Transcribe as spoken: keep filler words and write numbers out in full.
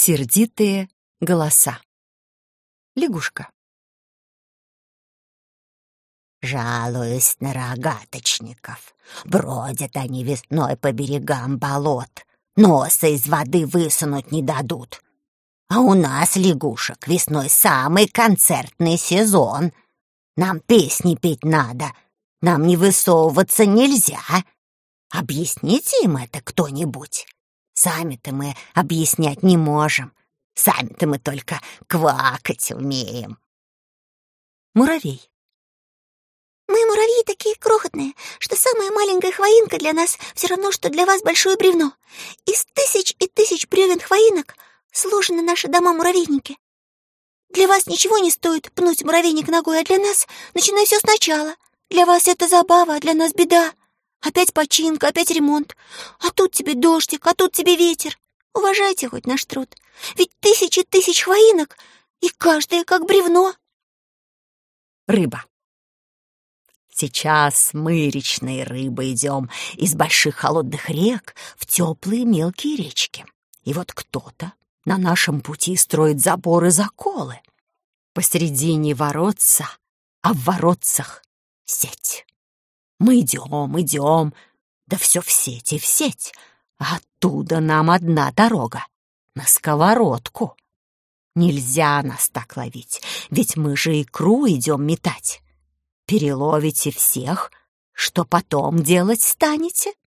Сердитые голоса. Лягушка. Жалуюсь на рогаточников. Бродят они весной по берегам болот, носа из воды высунуть не дадут. А у нас, лягушек, весной самый концертный сезон. Нам песни петь надо, нам не высовываться нельзя. Объясните им это кто-нибудь. Сами-то мы объяснять не можем. Сами-то мы только квакать умеем. Муравей. Мы, муравьи, такие крохотные, что самая маленькая хвоинка для нас все равно, что для вас большое бревно. Из тысяч и тысяч бревен хвоинок сложены наши дома-муравейники. Для вас ничего не стоит пнуть муравейник ногой, а для нас начинай все сначала. Для вас это забава, а для нас беда. Опять починка, опять ремонт. А тут тебе дождик, а тут тебе ветер. Уважайте хоть наш труд. Ведь тысячи тысяч хвоинок, и каждая как бревно. Рыба. Сейчас мы, речные рыбы, идем из больших холодных рек в теплые мелкие речки. И вот кто-то на нашем пути строит заборы-заколы. Посередине воротца, а в воротцах сеть. Мы идем, идем, да все в сеть и в сеть. А оттуда нам одна дорога — на сковородку. Нельзя нас так ловить, ведь мы же икру идем метать. Переловите всех, что потом делать станете?